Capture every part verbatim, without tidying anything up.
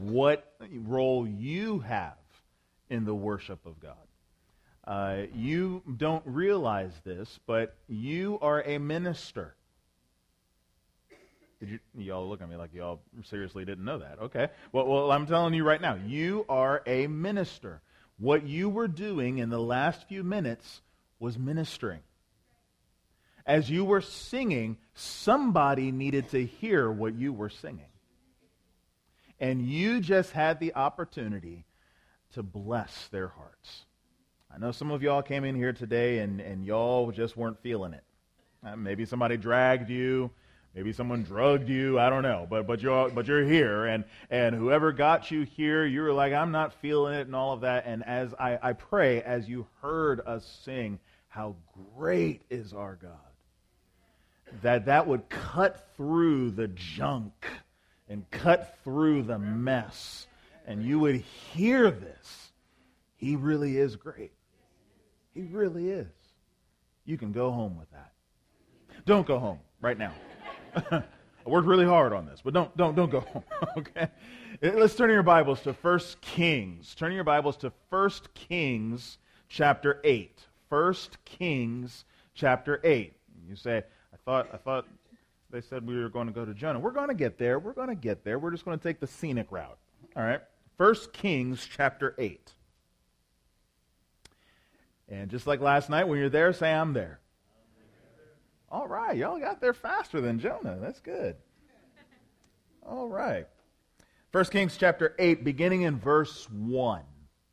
what role you have in the worship of God. Uh, you don't realize this, but you are a minister. Did you, y'all look at me like y'all seriously didn't know that. Okay. Well, well, I'm telling you right now, you are a minister. What you were doing in the last few minutes was ministering. As you were singing, somebody needed to hear what you were singing. And you just had the opportunity to bless their hearts. I know some of y'all came in here today and, and y'all just weren't feeling it. Uh, maybe somebody dragged you. Maybe someone drugged you. I don't know. But but you're but you're here. And, and whoever got you here, you were like, I'm not feeling it and all of that. And as I, I pray, as you heard us sing, how great is our God, that that would cut through the junk and cut through the mess. And you would hear this. He really is great. He really is. You can go home with that. Don't go home right now. I worked really hard on this, but don't don't don't go home. Okay? Let's turn your Bibles to First Kings. Turn your Bibles to First Kings chapter eight. First Kings chapter eight. You say, I thought I thought they said we were going to go to Jonah. We're going to get there. We're going to get there. We're just going to take the scenic route. All right? First Kings chapter eight. And just like last night, when you're there, say, I'm there. All right. Y'all got there faster than Jonah. That's good. All right. First Kings chapter eight, beginning in verse one.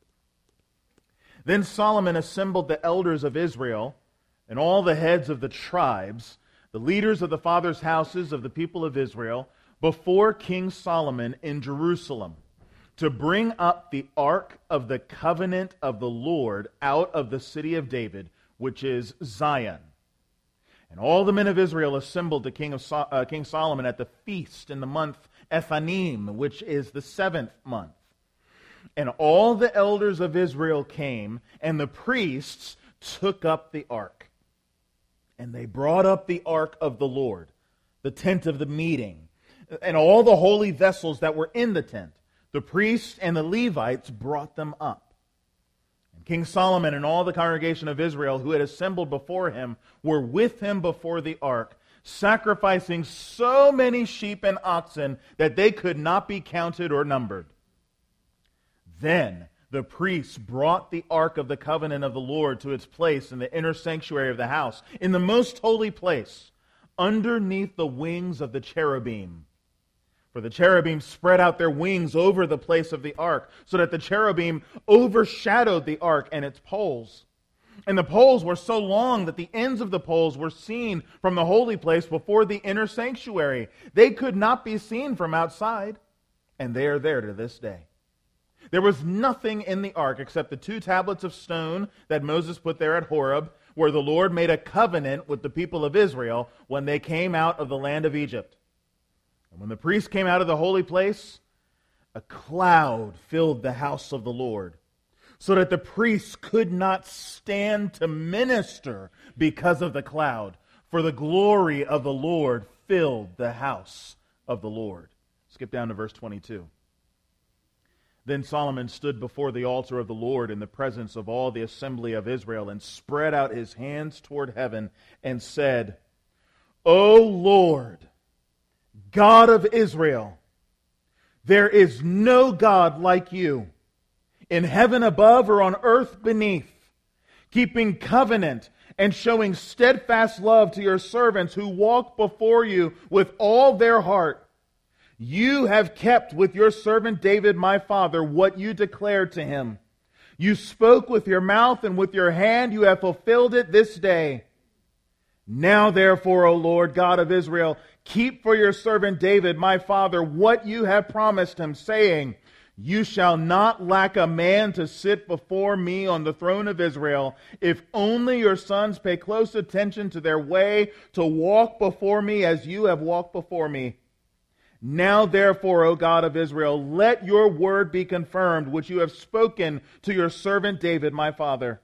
Then Solomon assembled the elders of Israel and all the heads of the tribes, the leaders of the fathers' houses of the people of Israel, before King Solomon in Jerusalem, to bring up the ark of the covenant of the Lord out of the city of David, which is Zion. And all the men of Israel assembled to King, of so- uh, King Solomon at the feast in the month Ethanim, which is the seventh month. And all the elders of Israel came, and the priests took up the ark. And they brought up the ark of the Lord, the tent of the meeting, and all the holy vessels that were in the tent. The priests and the Levites brought them up. And King Solomon and all the congregation of Israel who had assembled before him were with him before the ark, sacrificing so many sheep and oxen that they could not be counted or numbered. Then the priests brought the ark of the covenant of the Lord to its place in the inner sanctuary of the house, in the most holy place, underneath the wings of the cherubim. For the cherubim spread out their wings over the place of the ark, so that the cherubim overshadowed the ark and its poles. And the poles were so long that the ends of the poles were seen from the holy place before the inner sanctuary. They could not be seen from outside, and they are there to this day. There was nothing in the ark except the two tablets of stone that Moses put there at Horeb, where the Lord made a covenant with the people of Israel when they came out of the land of Egypt. And when the priests came out of the holy place, a cloud filled the house of the Lord, so that the priests could not stand to minister because of the cloud, for the glory of the Lord filled the house of the Lord. Skip down to verse twenty-two. Then Solomon stood before the altar of the Lord in the presence of all the assembly of Israel and spread out his hands toward heaven and said, O Lord, God of Israel, there is no God like you, in heaven above or on earth beneath, keeping covenant and showing steadfast love to your servants who walk before you with all their heart. You have kept with your servant David my father what you declared to him. You spoke with your mouth, and with your hand you have fulfilled it this day. Now therefore, O Lord God of Israel, keep for your servant David my father what you have promised him, saying, You shall not lack a man to sit before me on the throne of Israel, if only your sons pay close attention to their way to walk before me as you have walked before me. Now therefore, O God of Israel, let your word be confirmed, which you have spoken to your servant David, my father.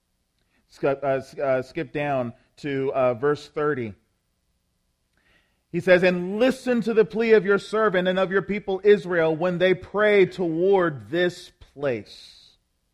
Skip, uh, uh, skip down to uh, verse thirty. He says, and listen to the plea of your servant and of your people Israel when they pray toward this place.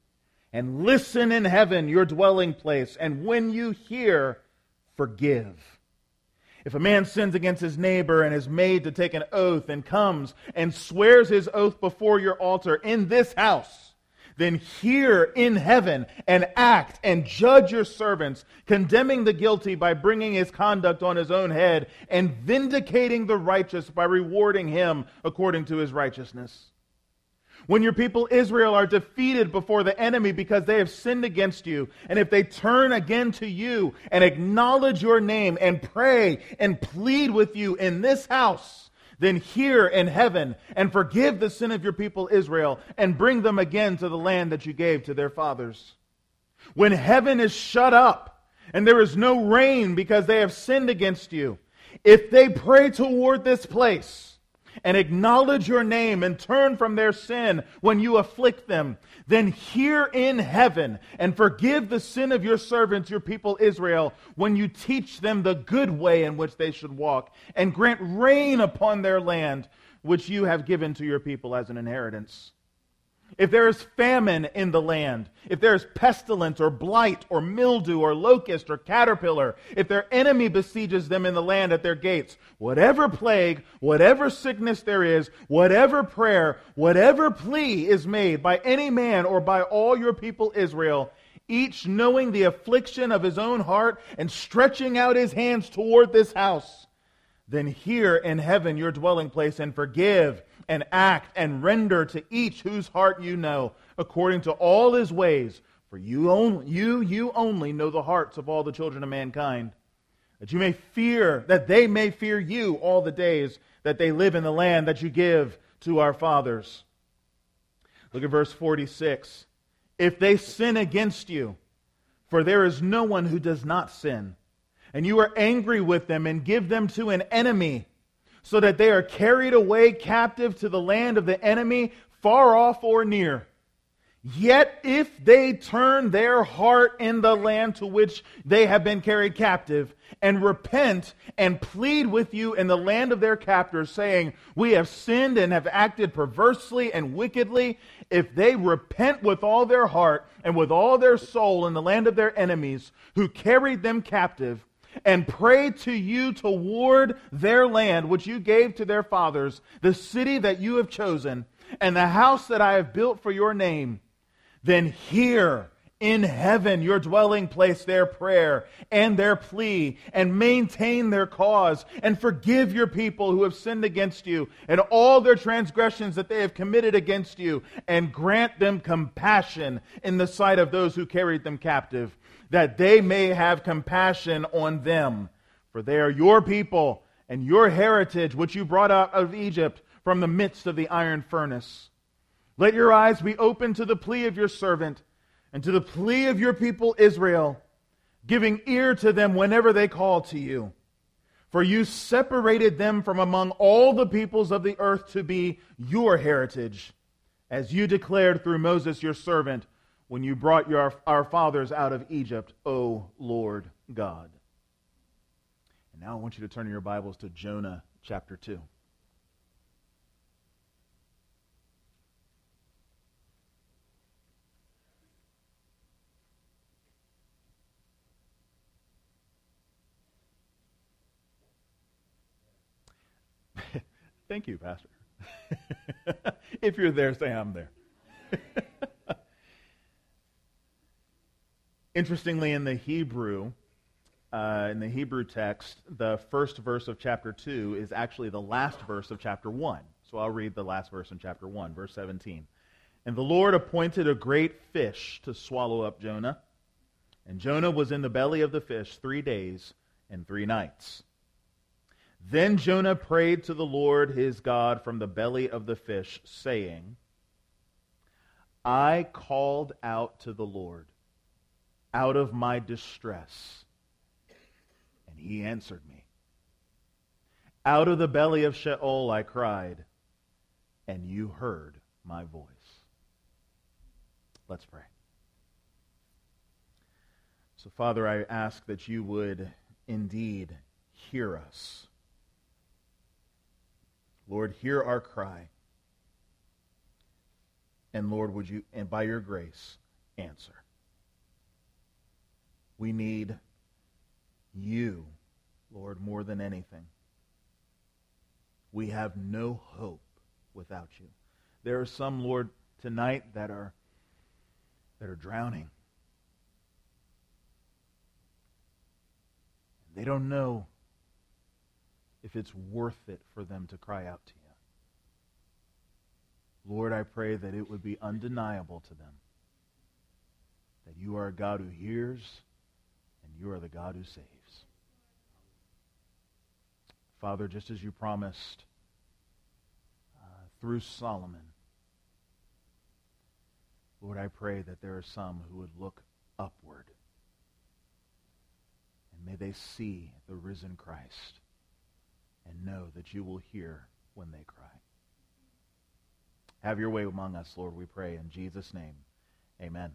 And listen in heaven, your dwelling place, and when you hear, forgive. If a man sins against his neighbor and is made to take an oath and comes and swears his oath before your altar in this house, then hear in heaven and act and judge your servants, condemning the guilty by bringing his conduct on his own head and vindicating the righteous by rewarding him according to his righteousness. When your people Israel are defeated before the enemy because they have sinned against you, and if they turn again to you and acknowledge your name and pray and plead with you in this house, then hear in heaven and forgive the sin of your people Israel and bring them again to the land that you gave to their fathers. When heaven is shut up and there is no rain because they have sinned against you, if they pray toward this place and acknowledge your name and turn from their sin when you afflict them, then hear in heaven and forgive the sin of your servants, your people Israel, when you teach them the good way in which they should walk, and grant rain upon their land, which you have given to your people as an inheritance. If there is famine in the land, if there is pestilence or blight or mildew or locust or caterpillar, if their enemy besieges them in the land at their gates, whatever plague, whatever sickness there is, whatever prayer, whatever plea is made by any man or by all your people Israel, each knowing the affliction of his own heart and stretching out his hands toward this house, then hear in heaven your dwelling place and forgive and act and render to each whose heart you know, according to all his ways. For you only, you, you only know the hearts of all the children of mankind, that you may fear, that they may fear you all the days that they live in the land that you give to our fathers. Look at verse forty-six. If they sin against you, for there is no one who does not sin, and you are angry with them and give them to an enemy, so that they are carried away captive to the land of the enemy, far off or near. Yet if they turn their heart in the land to which they have been carried captive, and repent and plead with you in the land of their captors, saying, we have sinned and have acted perversely and wickedly, if they repent with all their heart and with all their soul in the land of their enemies, who carried them captive, and pray to you toward their land, which you gave to their fathers, the city that you have chosen, and the house that I have built for your name, then hear in heaven your dwelling place their prayer and their plea, and maintain their cause, and forgive your people who have sinned against you, and all their transgressions that they have committed against you, and grant them compassion in the sight of those who carried them captive, that they may have compassion on them. For they are your people and your heritage, which you brought out of Egypt from the midst of the iron furnace. Let your eyes be open to the plea of your servant and to the plea of your people Israel, giving ear to them whenever they call to you. For you separated them from among all the peoples of the earth to be your heritage, as you declared through Moses your servant, when you brought your, our fathers out of Egypt, O Lord God. And now I want you to turn your Bibles to Jonah chapter two. Thank you, Pastor. If you're there, say I'm there. Interestingly, in the Hebrew, uh, in the Hebrew text, the first verse of chapter two is actually the last verse of chapter one. So I'll read the last verse in chapter one, verse seventeen. And the Lord appointed a great fish to swallow up Jonah. And Jonah was in the belly of the fish three days and three nights. Then Jonah prayed to the Lord his God from the belly of the fish, saying, I called out to the Lord out of my distress, and he answered me. Out of the belly of Sheol I cried, and you heard my voice. Let's pray. So, Father, I ask that you would indeed hear us. Lord, hear our cry. And Lord, would you, and by your grace, answer. We need you, Lord, more than anything. We have no hope without you. There are some, Lord, tonight that are that are drowning. They don't know if it's worth it for them to cry out to you. Lord, I pray that it would be undeniable to them that you are a God who hears and you are the God who saves. Father, just as you promised uh, through Solomon, Lord, I pray that there are some who would look upward. And may they see the risen Christ and know that you will hear when they cry. Have your way among us, Lord, we pray in Jesus' name. Amen.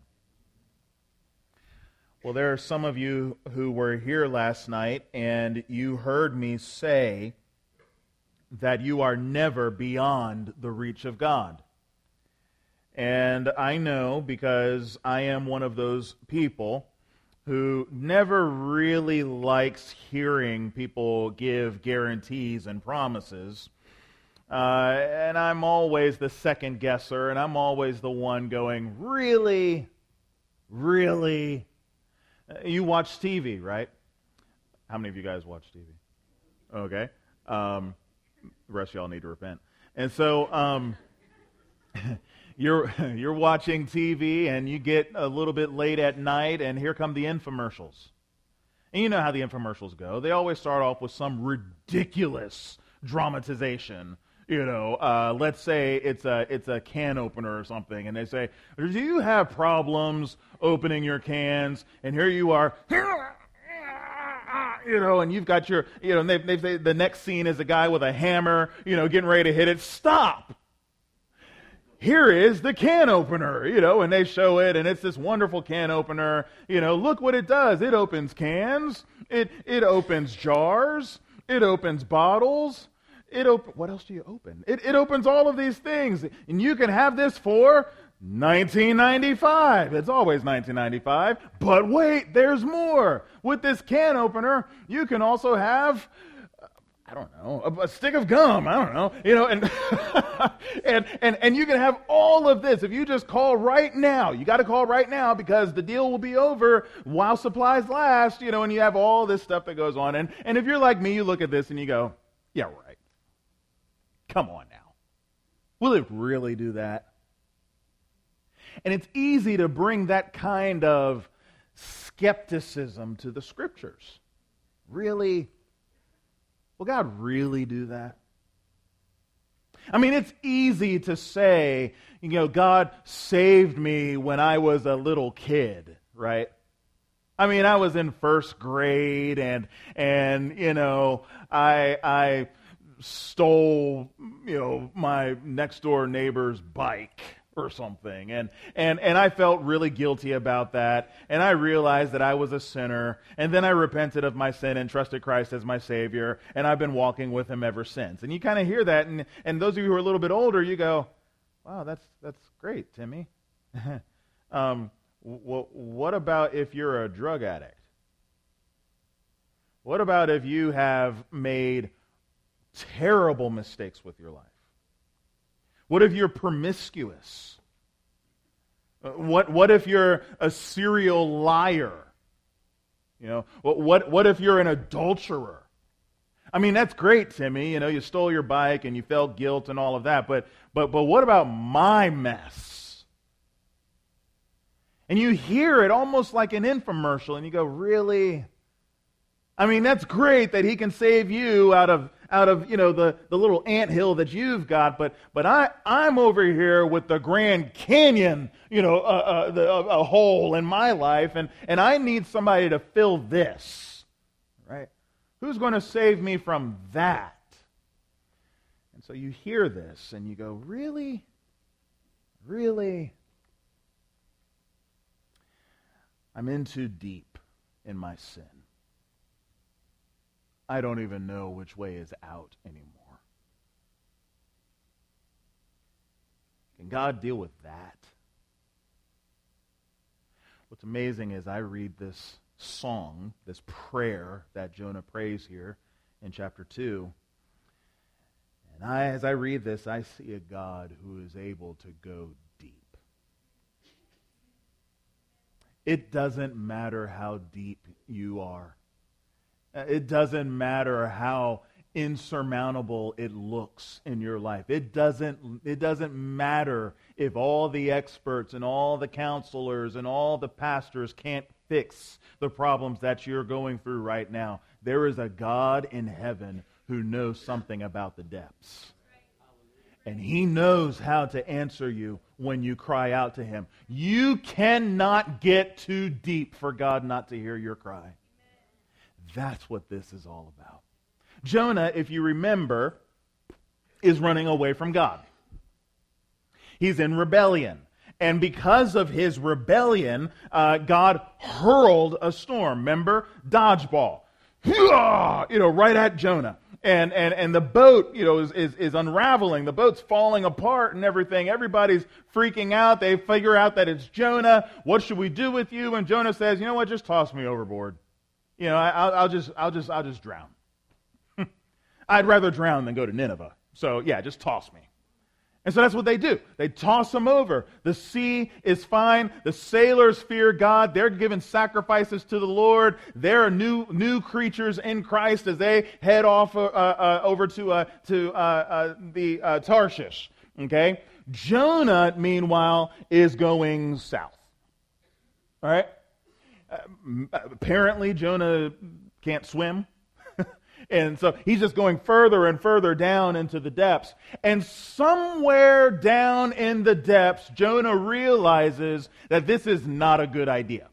Well, there are some of you who were here last night, and you heard me say that you are never beyond the reach of God. And I know, because I am one of those people who never really likes hearing people give guarantees and promises. Uh, and I'm always the second guesser, and I'm always the one going, really? Really? You watch T V, right? How many of you guys watch T V? Okay. Um, the rest of y'all need to repent. And so um, you're you're watching T V, and you get a little bit late at night, and here come the infomercials. And you know how the infomercials go. They always start off with some ridiculous dramatization. You know, uh, let's say it's a it's a can opener or something, and they say, "Do you have problems opening your cans?" And here you are, you know, and you've got your, you know, and they they say the next scene is a guy with a hammer, you know, getting ready to hit it. Stop! Here is the can opener, you know, and they show it, and it's this wonderful can opener. You know, look what it does. It opens cans. It it opens jars. It opens bottles. It op- What else do you open? It, it opens all of these things. And you can have this for nineteen ninety-five. It's always nineteen ninety-five. But wait, there's more. With this can opener, you can also have, I don't know, a, a stick of gum. I don't know. You know, and, and, and, and you can have all of this. If you just call right now, you got to call right now because the deal will be over while supplies last, you know, and you have all this stuff that goes on. And, and if you're like me, you look at this and you go, yeah, right. Come on now. Will it really do that? And it's easy to bring that kind of skepticism to the Scriptures. Really? Will God really do that? I mean, it's easy to say, you know, God saved me when I was a little kid, right? I mean, I was in first grade, and and you know, I I stole, you know, my next door neighbor's bike or something, and and and I felt really guilty about that, and I realized that I was a sinner, and then I repented of my sin and trusted Christ as my Savior, and I've been walking with Him ever since. And you kind of hear that, and and those of you who are a little bit older, you go, wow, that's that's great, Timmy. um, w- what about if you're a drug addict? What about if you have made terrible mistakes with your life? What if you're promiscuous? Uh, what what if you're a serial liar? You know, what what what if you're an adulterer? I mean, that's great, Timmy. You know, you stole your bike and you felt guilt and all of that, but but but what about my mess? And you hear it almost like an infomercial, and you go, really? I mean, that's great that He can save you out of out of you know the, the little anthill that you've got, but but I I'm over here with the Grand Canyon, you know, uh, uh, the, a, a hole in my life, and and I need somebody to fill this, right? Who's going to save me from that? And so you hear this, and you go, really, really? I'm in too deep in my sin. I don't even know which way is out anymore. Can God deal with that? What's amazing is I read this song, this prayer that Jonah prays here in chapter two, and I, as I read this, I see a God who is able to go deep. It doesn't matter how deep you are. It doesn't matter how insurmountable it looks in your life. It doesn't, it doesn't matter if all the experts and all the counselors and all the pastors can't fix the problems that you're going through right now. There is a God in heaven who knows something about the depths. And He knows how to answer you when you cry out to Him. You cannot get too deep for God not to hear your cry. That's what this is all about. Jonah, if you remember, is running away from God. He's in rebellion. And because of his rebellion, uh, God hurled a storm. Remember? Dodgeball. You know, right at Jonah. And and and the boat, you know, is, is, is unraveling. The boat's falling apart and everything. Everybody's freaking out. They figure out that it's Jonah. What should we do with you? And Jonah says, you know what, just toss me overboard. You know, I, I'll, I'll just I'll just I'll just drown. I'd rather drown than go to Nineveh. So yeah, just toss me. And so that's what they do. They toss him over. The sea is fine. The sailors fear God. They're giving sacrifices to the Lord. They're new new creatures in Christ as they head off uh, uh, over to uh, to uh, uh, the uh, Tarshish. Okay. Jonah, meanwhile, is going south. All right. Uh, apparently, Jonah can't swim. And so he's just going further and further down into the depths. And somewhere down in the depths, Jonah realizes that this is not a good idea.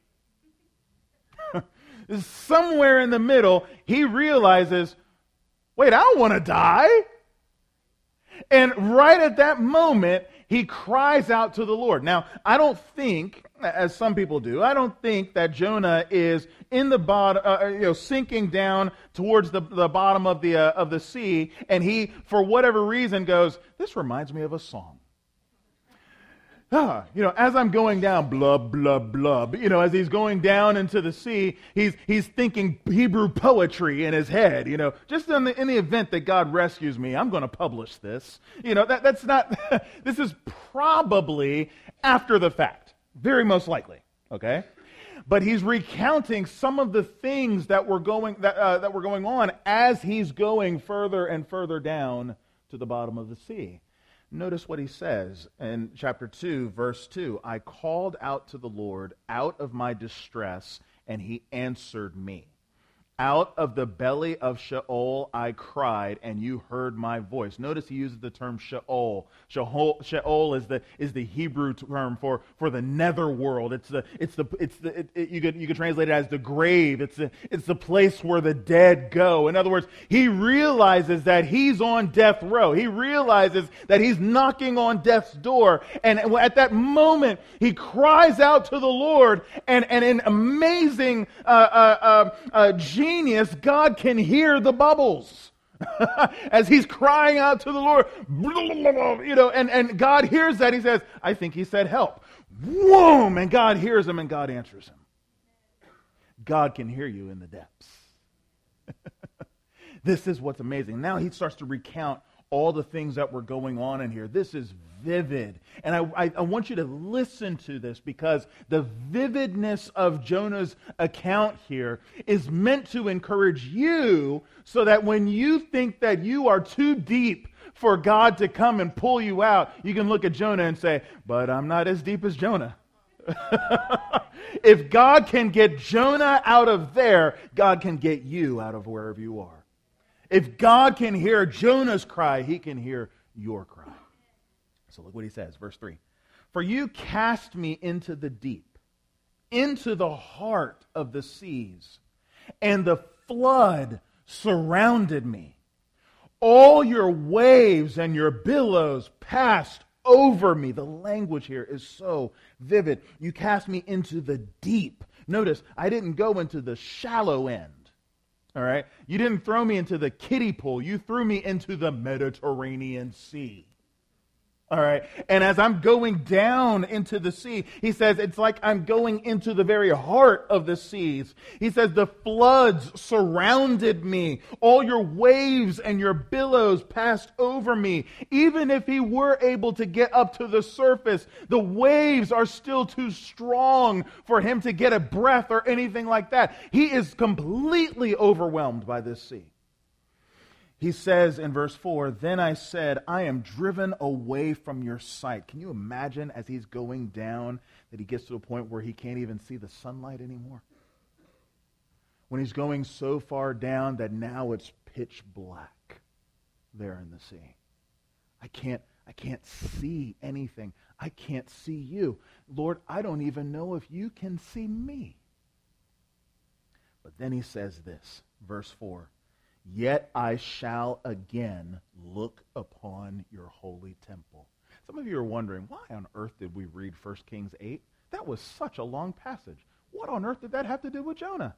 Somewhere in the middle, he realizes, wait, I don't want to die. And right at that moment, he cries out to the Lord. Now, I don't think, as some people do, I don't think that Jonah is in the bottom, uh, you know, sinking down towards the, the bottom of the uh, of the sea, and he, for whatever reason, goes, this reminds me of a song. Ah, you know, as I'm going down, blub, blub, blub, you know, as he's going down into the sea, he's he's thinking Hebrew poetry in his head, you know, just in the, in the event that God rescues me, I'm going to publish this. You know, that that's not, this is probably after the fact, very most likely, okay? But he's recounting some of the things that were going that uh, that were going on as he's going further and further down to the bottom of the sea. Notice what he says in chapter two, verse two. I called out to the Lord out of my distress, and He answered me. Out of the belly of Sheol I cried, and you heard my voice. Notice he uses the term Sheol. Sheol, Sheol is the is the Hebrew term for, for the netherworld. It's the it's the it's the it, it, you could you could translate it as the grave. It's the it's the place where the dead go. In other words, he realizes that he's on death row. He realizes that he's knocking on death's door, and at that moment he cries out to the Lord, and and in amazing uh, uh, uh, uh, genius, God can hear the bubbles as he's crying out to the Lord, you know, and, and God hears that. He says, I think he said help. Whoom! And God hears him and God answers him. God can hear you in the depths. This is what's amazing. Now he starts to recount all the things that were going on in here. This is vivid. And I, I, I want you to listen to this, because the vividness of Jonah's account here is meant to encourage you, so that when you think that you are too deep for God to come and pull you out, you can look at Jonah and say, but I'm not as deep as Jonah. If God can get Jonah out of there, God can get you out of wherever you are. If God can hear Jonah's cry, He can hear your cry. So look what he says, verse three. For you cast me into the deep, into the heart of the seas, and the flood surrounded me. All your waves and your billows passed over me. The language here is so vivid. You cast me into the deep. Notice, I didn't go into the shallow end. All right? You didn't throw me into the kiddie pool. You threw me into the Mediterranean Sea. All right. And as I'm going down into the sea, he says, it's like I'm going into the very heart of the seas. He says, the floods surrounded me. All your waves and your billows passed over me. Even if he were able to get up to the surface, the waves are still too strong for him to get a breath or anything like that. He is completely overwhelmed by this sea. He says in verse four, then I said, I am driven away from your sight. Can you imagine as he's going down that he gets to a point where he can't even see the sunlight anymore? When he's going so far down that now it's pitch black there in the sea. I can't, I can't see anything. I can't see you. Lord, I don't even know if you can see me. But then he says this, verse four. Yet I shall again look upon your holy temple. Some of you are wondering, why on earth did we read First Kings eight? That was such a long passage. What on earth did that have to do with Jonah?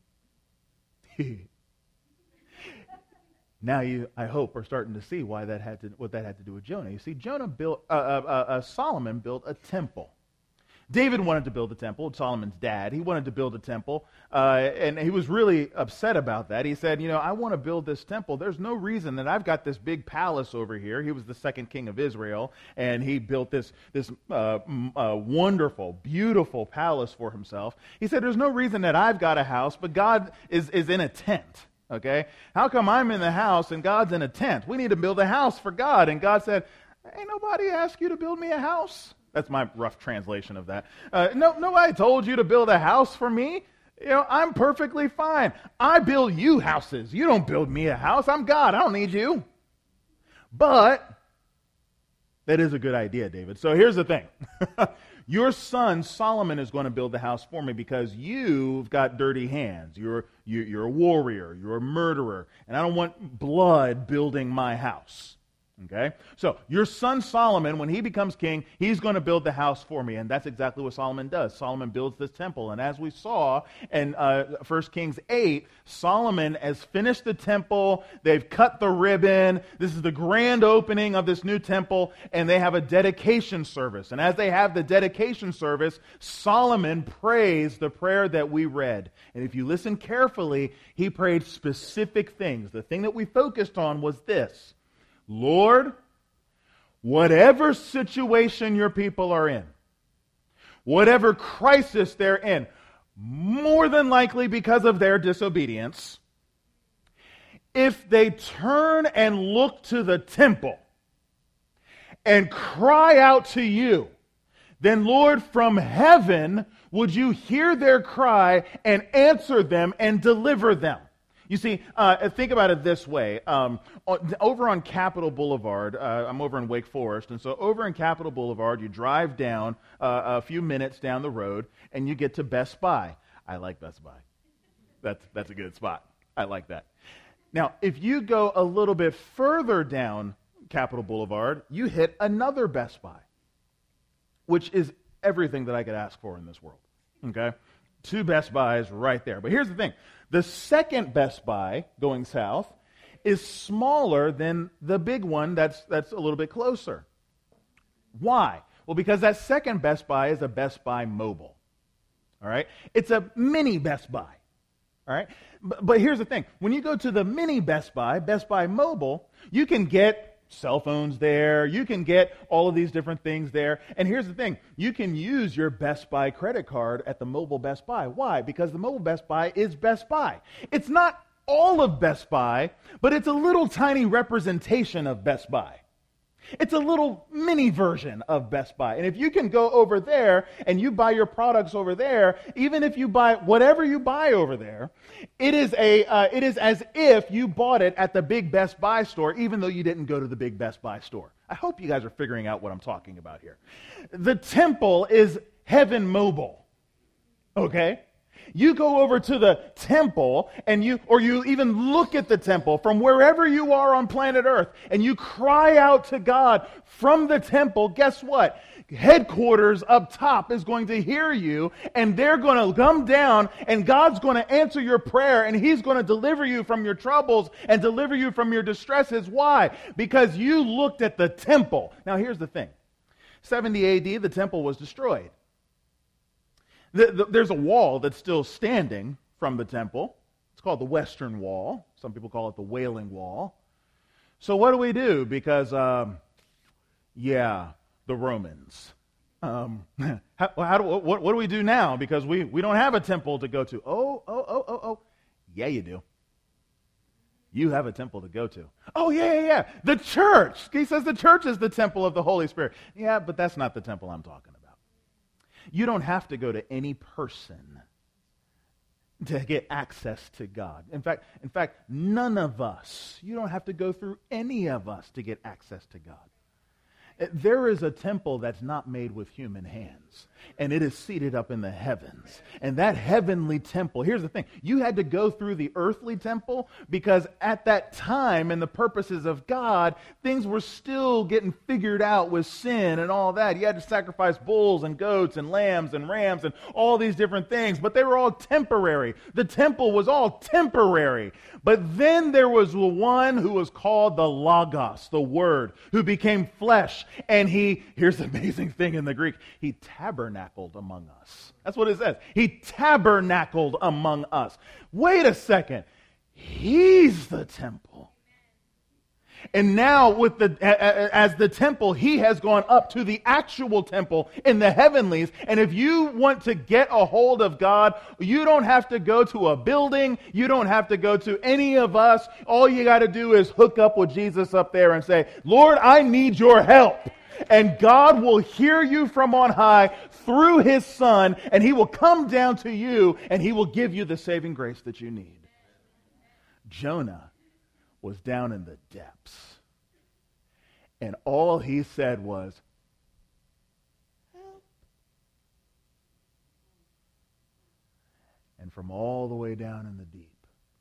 Now you, I hope, are starting to see why that had to, what that had to do with Jonah. You see, Jonah built, uh, uh, uh, Solomon built a temple. David wanted to build a temple, Solomon's dad. He wanted to build a temple, uh, and he was really upset about that. He said, you know, I want to build this temple. There's no reason that I've got this big palace over here. He was the second king of Israel, and he built this, this uh, uh, wonderful, beautiful palace for himself. He said, there's no reason that I've got a house, but God is, is in a tent. Okay? How come I'm in the house and God's in a tent? We need to build a house for God. And God said, ain't nobody asked you to build me a house. That's my rough translation of that. Uh, no, nobody told you to build a house for me. You know, I'm perfectly fine. I build you houses. You don't build me a house. I'm God. I don't need you. But that is a good idea, David. So here's the thing. Your son Solomon is going to build the house for me because you've got dirty hands. You're, you, you're a warrior. You're a murderer. And I don't want blood building my house. Okay? So, your son Solomon, when he becomes king, he's going to build the house for me. And that's exactly what Solomon does. Solomon builds this temple. And as we saw in uh, First Kings eight, Solomon has finished the temple. They've cut the ribbon. This is the grand opening of this new temple. And they have a dedication service. And as they have the dedication service, Solomon prays the prayer that we read. And if you listen carefully, he prayed specific things. The thing that we focused on was this. Lord, whatever situation your people are in, whatever crisis they're in, more than likely because of their disobedience, if they turn and look to the temple and cry out to you, then Lord, from heaven, would you hear their cry and answer them and deliver them? You see, uh, think about it this way. Um, over on Capitol Boulevard, uh, I'm over in Wake Forest, and so over in Capitol Boulevard, you drive down uh, a few minutes down the road, and you get to Best Buy. I like Best Buy. That's, that's a good spot. I like that. Now, if you go a little bit further down Capitol Boulevard, you hit another Best Buy, which is everything that I could ask for in this world. Okay? Two Best Buys right there. But here's the thing. The second Best Buy, going south, is smaller than the big one that's, that's a little bit closer. Why? Well, because that second Best Buy is a Best Buy Mobile. All right? It's a mini Best Buy. All right? But, but here's the thing. When you go to the mini Best Buy, Best Buy Mobile, you can get cell phones there. You can get all of these different things there. And here's the thing. You can use your Best Buy credit card at the mobile Best Buy. Why? Because the mobile Best Buy is Best Buy. It's not all of Best Buy, but it's a little tiny representation of Best Buy. It's a little mini version of Best Buy. And if you can go over there and you buy your products over there, even if you buy whatever you buy over there, it is a uh, it is as if you bought it at the big Best Buy store, even though you didn't go to the big Best Buy store. I hope you guys are figuring out what I'm talking about here. The temple is heaven mobile. Okay? You go over to the temple, and you, or you even look at the temple from wherever you are on planet Earth, and you cry out to God from the temple. Guess what? Headquarters up top is going to hear you, and they're going to come down, and God's going to answer your prayer, and He's going to deliver you from your troubles and deliver you from your distresses. Why? Because you looked at the temple. Now, here's the thing. seventy A D, the temple was destroyed. The, the, there's a wall that's still standing from the temple. It's called the Western Wall. Some people call it the Wailing Wall. So what do we do? Because, um, yeah, the Romans. Um, how, how do, what, what do we do now? Because we, we don't have a temple to go to. Oh, oh, oh, oh, oh. Yeah, you do. You have a temple to go to. Oh, yeah, yeah, yeah. The church. He says the church is the temple of the Holy Spirit. Yeah, but that's not the temple I'm talking about. You don't have to go to any person to get access to God. In fact, in fact, none of us, you don't have to go through any of us to get access to God. There is a temple that's not made with human hands, and it is seated up in the heavens. And that heavenly temple, here's the thing, you had to go through the earthly temple because at that time, in the purposes of God, things were still getting figured out with sin and all that. You had to sacrifice bulls and goats and lambs and rams and all these different things, but they were all temporary. The temple was all temporary. But then there was the one who was called the Logos, the Word, who became flesh. And he, here's the amazing thing in the Greek, he tabernacled among us. That's what it says. He tabernacled among us. Wait a second. He's the temple. And now with the as the temple, he has gone up to the actual temple in the heavenlies. And if you want to get a hold of God, you don't have to go to a building. You don't have to go to any of us. All you got to do is hook up with Jesus up there and say, Lord, I need your help. And God will hear you from on high through His Son, and He will come down to you, and He will give you the saving grace that you need. Jonah was down in the depths. And all he said was, help. And from all the way down in the deep,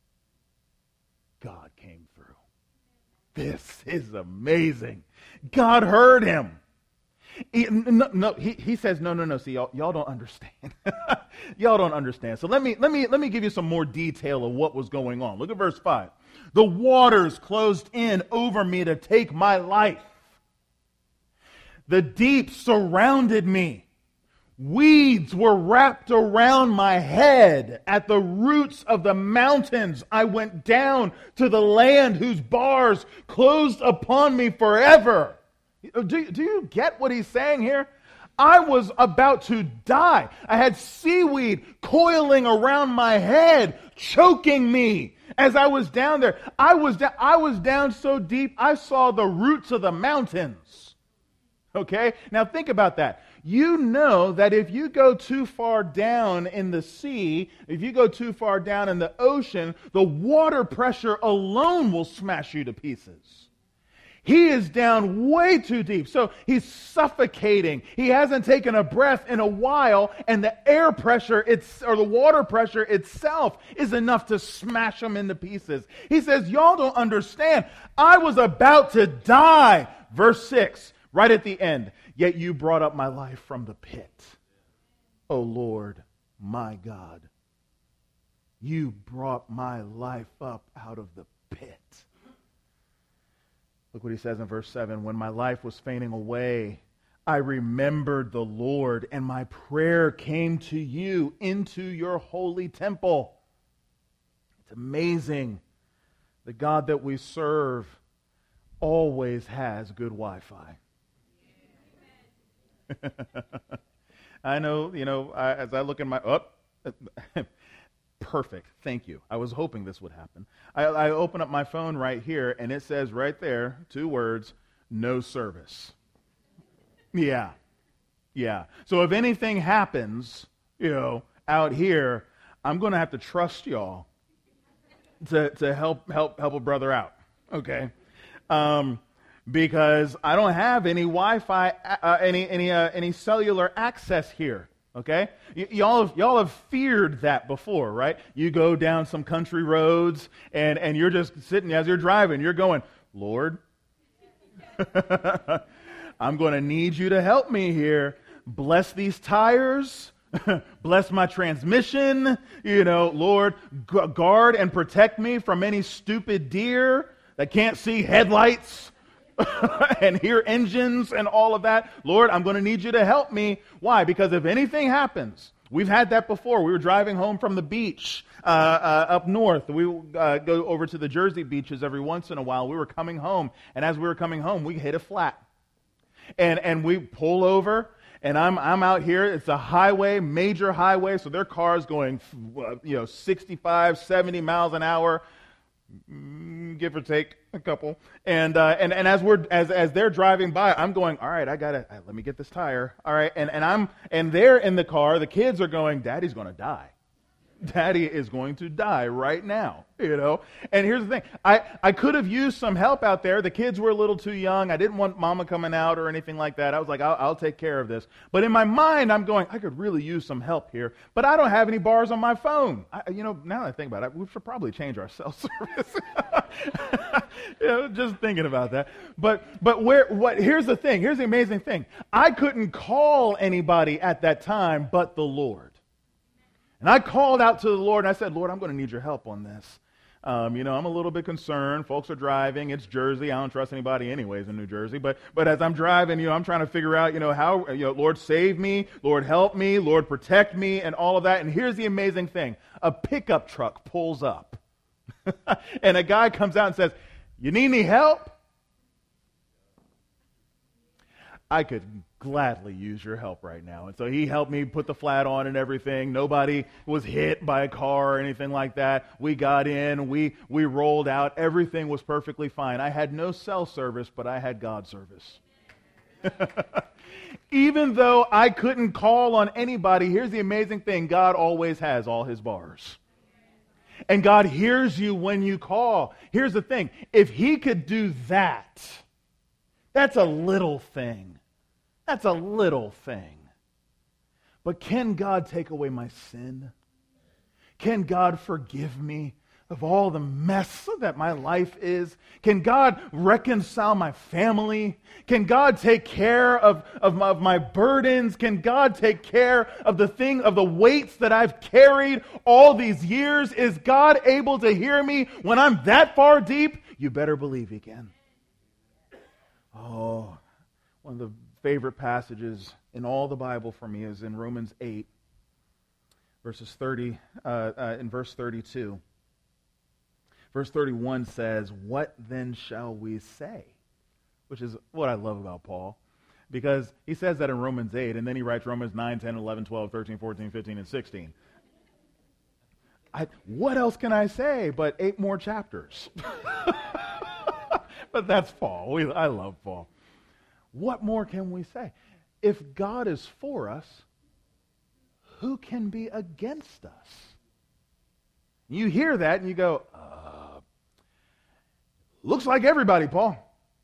God came through. This is amazing. God heard him. He, no, no, he, he says, no, no, no. See, y'all, y'all don't understand. Y'all don't understand. So let me, let me, let me give you some more detail of what was going on. Look at verse five. The waters closed in over me to take my life. The deep surrounded me. Weeds were wrapped around my head. At the roots of the mountains, I went down to the land whose bars closed upon me forever. Do, do you get what he's saying here? I was about to die. I had seaweed coiling around my head, choking me as I was down there. I was down, I was down so deep, I saw the roots of the mountains. Okay? Now think about that. You know that if you go too far down in the sea, if you go too far down in the ocean, the water pressure alone will smash you to pieces. He is down way too deep. So he's suffocating. He hasn't taken a breath in a while, and the air pressure, it's, or the water pressure itself is enough to smash him into pieces. He says, y'all don't understand. I was about to die. Verse six, right at the end. Yet you brought up my life from the pit. O Lord, my God, you brought my life up out of the pit. Look what he says in verse seven. When my life was fainting away, I remembered the Lord, and my prayer came to you into your holy temple. It's amazing. The God that we serve always has good Wi-Fi. I know, you know, I, as I look in my... Oh, perfect. Thank you. I was hoping this would happen. I, I open up my phone right here, and it says right there, two words, no service. Yeah. Yeah. So if anything happens, you know, out here, I'm going to have to trust y'all to, to help, help, help a brother out. Okay? Um, because I don't have any Wi-Fi, uh, any, any, uh, any cellular access here. Okay? Y- y'all, have, y'all have feared that before, right? You go down some country roads, and, and you're just sitting as you're driving. You're going, Lord, I'm going to need you to help me here. Bless these tires. Bless my transmission. You know, Lord, gu- guard and protect me from any stupid deer that can't see headlights and hear engines and all of that. Lord, I'm going to need you to help me. Why? Because if anything happens, we've had that before. We were driving home from the beach uh, uh, up north. We uh, go over to the Jersey beaches every once in a while. We were coming home, and as we were coming home, we hit a flat. And and we pull over, and I'm I'm out here. It's a highway, major highway, so their car's going, you know, sixty-five, seventy miles an hour. Give or take a couple, and uh, and and as we're as as they're driving by, I'm going, all right, I gotta uh, let me get this tire, all right, and and I'm and they're in the car. The kids are going, Daddy's going to die. Daddy is going to die right now, you know. And here's the thing: I I could have used some help out there. The kids were a little too young. I didn't want Mama coming out or anything like that. I was like, I'll, I'll take care of this. But in my mind, I'm going, I could really use some help here. But I don't have any bars on my phone. I, you know, now that I think about it, we should probably change our cell service. You know, just thinking about that. But but where what? Here's the thing. Here's the amazing thing. I couldn't call anybody at that time but the Lord. And I called out to the Lord, and I said, Lord, I'm going to need your help on this. Um, you know, I'm a little bit concerned. Folks are driving. It's Jersey. I don't trust anybody anyways in New Jersey. But but as I'm driving, you know, I'm trying to figure out, you know, how, you know, Lord, save me. Lord, help me. Lord, protect me, and all of that. And here's the amazing thing. A pickup truck pulls up. And a guy comes out and says, you need any help? I could gladly use your help right now. And so he helped me put the flat on and everything. Nobody was hit by a car or anything like that. We got in, we we rolled out. Everything was perfectly fine. I had no cell service, but I had God service. Even though I couldn't call on anybody, here's the amazing thing. God always has all his bars. And God hears you when you call. Here's the thing. If he could do that, that's a little thing. That's a little thing. But can God take away my sin? Can God forgive me of all the mess that my life is? Can God reconcile my family? Can God take care of, of, my, of my burdens? Can God take care of the thing, of the weights that I've carried all these years? Is God able to hear me when I'm that far deep? You better believe he can. Oh, one of the favorite passages in all the Bible for me is in Romans eight, verses thirty, uh, uh, in verse thirty-two. Verse thirty-one says, "What then shall we say?" Which is what I love about Paul, because he says that in Romans eight, and then he writes Romans nine, ten, eleven, twelve, thirteen, fourteen, fifteen, and sixteen. I, what else can I say but eight more chapters? But that's Paul. We, I love Paul. What more can we say? If God is for us, who can be against us? You hear that and you go, uh, looks like everybody, Paul.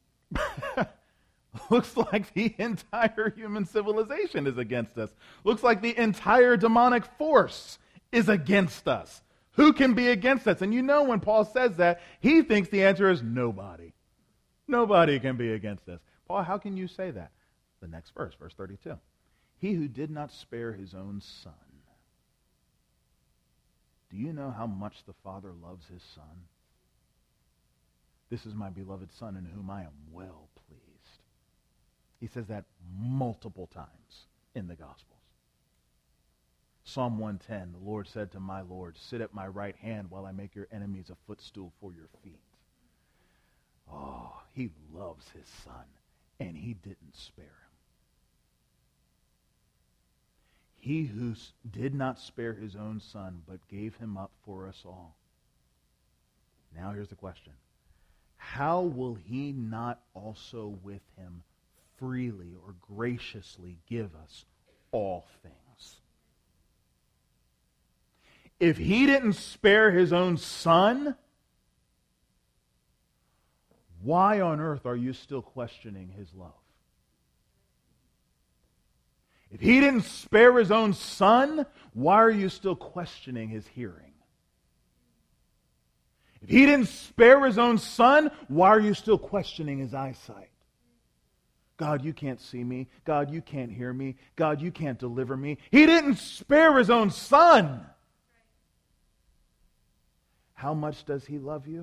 Looks like the entire human civilization is against us. Looks like the entire demonic force is against us. Who can be against us? And you know when Paul says that, he thinks the answer is nobody. Nobody can be against us. Paul, how can you say that? The next verse, verse thirty-two. He who did not spare his own son. Do you know how much the Father loves his Son? This is my beloved Son in whom I am well pleased. He says that multiple times in the Gospels. Psalm one ten, the Lord said to my Lord, sit at my right hand while I make your enemies a footstool for your feet. Oh, he loves his Son, and he didn't spare him. He who did not spare his own Son, but gave him up for us all. Now here's the question. How will he not also with him freely or graciously give us all things? If he didn't spare his own Son, why on earth are you still questioning his love? If he didn't spare his own son, why are you still questioning his hearing? If he didn't spare his own son, why are you still questioning his eyesight? God, you can't see me. God, you can't hear me. God, you can't deliver me. He didn't spare his own son. How much does he love you?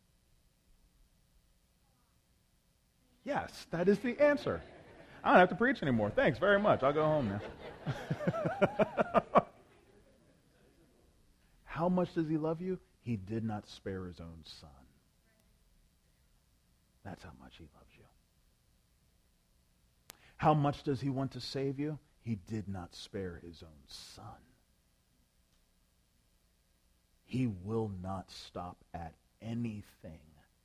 Yes, that is the answer. I don't have to preach anymore. Thanks very much. I'll go home now. How much does he love you? He did not spare his own son. That's how much he loves you. How much does he want to save you? He did not spare his own son. He will not stop at anything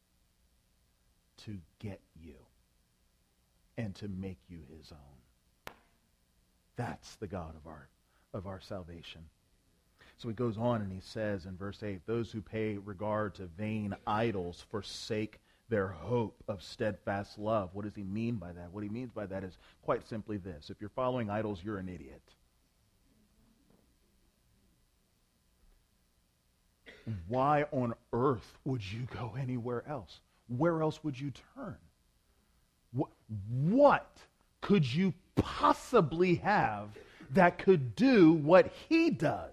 to get you and to make you his own. That's the God of our, of our salvation. So he goes on and he says in verse eight, those who pay regard to vain idols forsake their hope of steadfast love. What does he mean by that? What he means by that is quite simply this. If you're following idols, you're an idiot. Why on earth would you go anywhere else? Where else would you turn? What, what could you possibly have that could do what he does?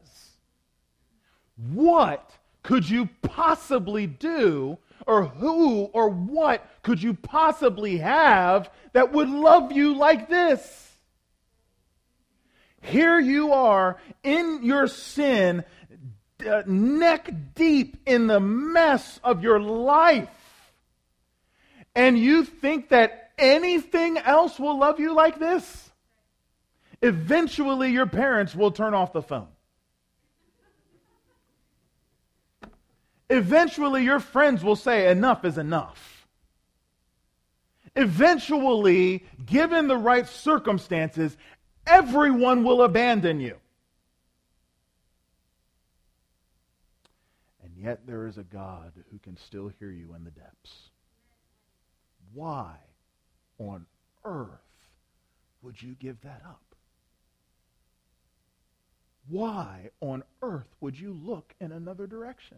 What could you possibly do, or who or what could you possibly have that would love you like this? Here you are in your sin, uh, neck deep in the mess of your life, and you think that anything else will love you like this? Eventually your parents will turn off the phone. Eventually your friends will say enough is enough. Eventually, given the right circumstances, everyone will abandon you. And yet there is a God who can still hear you in the depths. Why on earth would you give that up? Why on earth would you look in another direction?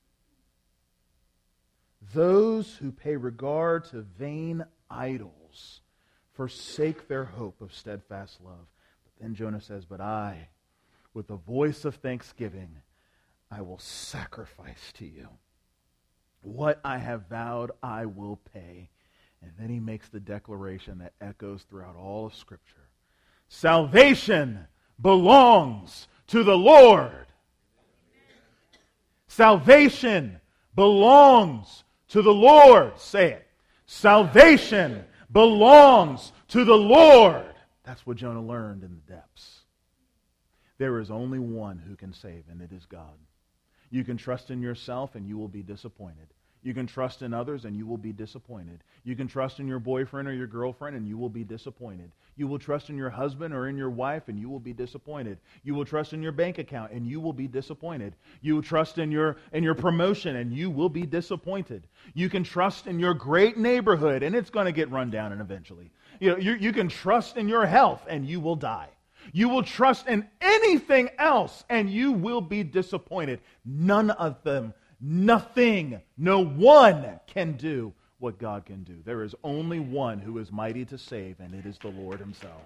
Those who pay regard to vain idols forsake their hope of steadfast love. But then Jonah says, but I, with the voice of thanksgiving, I will sacrifice to you. What I have vowed, I will pay. And then he makes the declaration that echoes throughout all of Scripture. Salvation belongs to the Lord. Salvation belongs to the Lord. Say it. Salvation belongs to the Lord. That's what Jonah learned in the depths. There is only one who can save, and it is God. You can trust in yourself, and you will be disappointed. You can trust in others, and you will be disappointed. You can trust in your boyfriend or your girlfriend, and you will be disappointed. You will trust in your husband or in your wife, and you will be disappointed. You will trust in your bank account, and you will be disappointed. You will trust in your, in your promotion, and you will be disappointed. You can trust in your great neighborhood, and it's going to get run down and eventually. You know, you, you can trust in your health, and you will die. You will trust in anything else, and you will be disappointed. None of them, nothing, no one can do what God can do. There is only one who is mighty to save, and it is the Lord himself.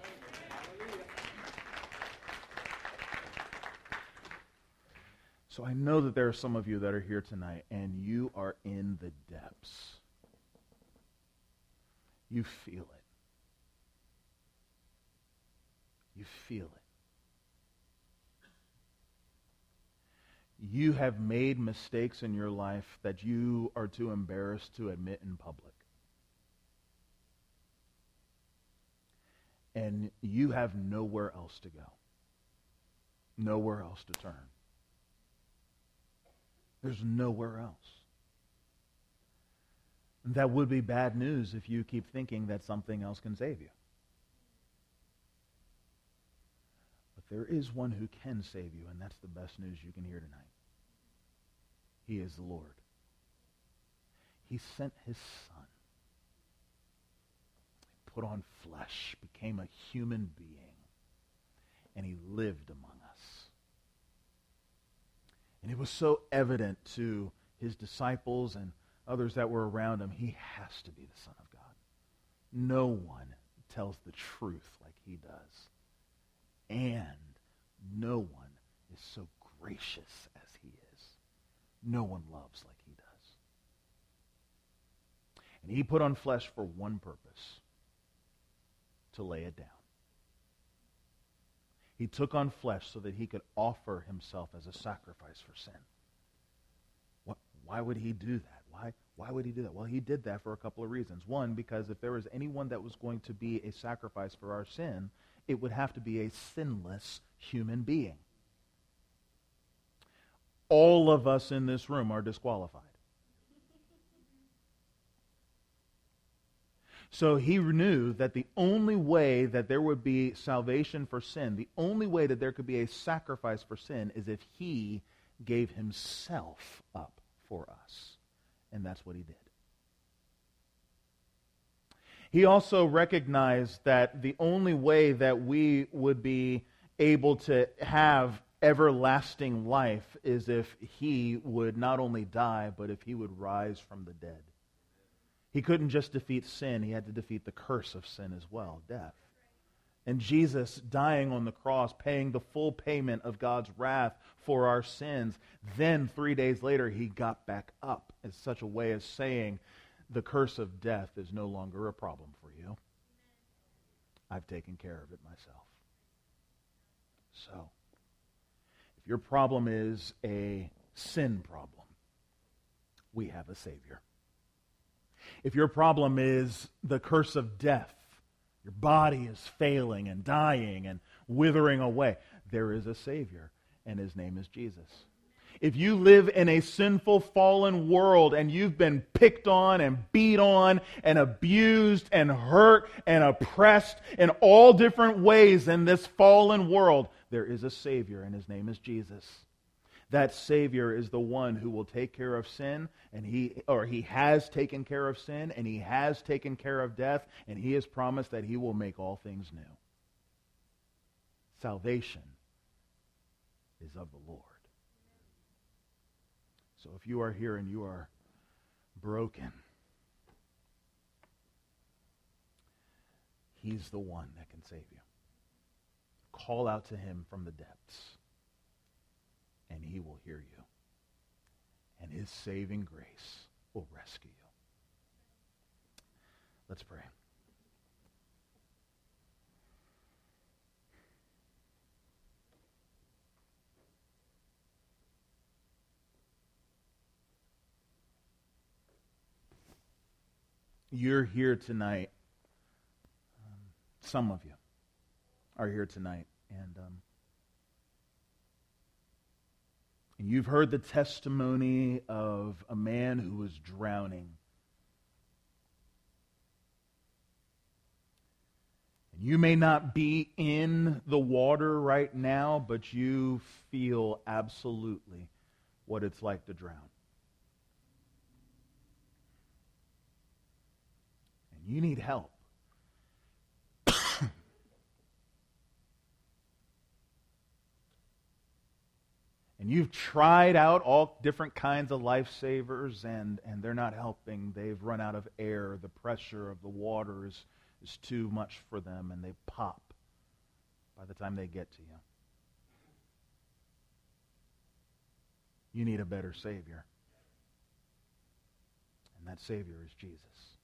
So I know that there are some of you that are here tonight, and you are in the depths. You feel it. You feel it. You have made mistakes in your life that you are too embarrassed to admit in public. And you have nowhere else to go. Nowhere else to turn. There's nowhere else. That would be bad news if you keep thinking that something else can save you. There is one who can save you, and that's the best news you can hear tonight. He is the Lord. He sent his Son. He put on flesh, became a human being, and he lived among us. And it was so evident to his disciples and others that were around him, he has to be the Son of God. No one tells the truth like he does. And no one is so gracious as he is. No one loves like he does. And he put on flesh for one purpose: to lay it down. He took on flesh so that he could offer himself as a sacrifice for sin. What, why would he do that? Why, why would he do that? Well, he did that for a couple of reasons. One, because if there was anyone that was going to be a sacrifice for our sin, it would have to be a sinless human being. All of us in this room are disqualified. So he knew that the only way that there would be salvation for sin, the only way that there could be a sacrifice for sin, is if he gave himself up for us. And that's what he did. He also recognized that the only way that we would be able to have everlasting life is if he would not only die, but if he would rise from the dead. He couldn't just defeat sin, he had to defeat the curse of sin as well, death. And Jesus dying on the cross, paying the full payment of God's wrath for our sins, then three days later he got back up as such a way as saying, the curse of death is no longer a problem for you. I've taken care of it myself. So, if your problem is a sin problem, we have a Savior. If your problem is the curse of death, your body is failing and dying and withering away, there is a Savior, and his name is Jesus. If you live in a sinful, fallen world and you've been picked on and beat on and abused and hurt and oppressed in all different ways in this fallen world, there is a Savior, and his name is Jesus. That Savior is the one who will take care of sin, and he or he has taken care of sin, and he has taken care of death, and he has promised that he will make all things new. Salvation is of the Lord. So if you are here and you are broken, he's the one that can save you. Call out to him from the depths, and he will hear you. And his saving grace will rescue you. Let's pray. You're here tonight. Um, some of you are here tonight, and um, and you've heard the testimony of a man who was drowning. And you may not be in the water right now, but you feel absolutely what it's like to drown. You need help. And you've tried out all different kinds of lifesavers, and, and they're not helping. They've run out of air. The pressure of the water is, is too much for them, and they pop by the time they get to you. You need a better Savior. And that Savior is Jesus.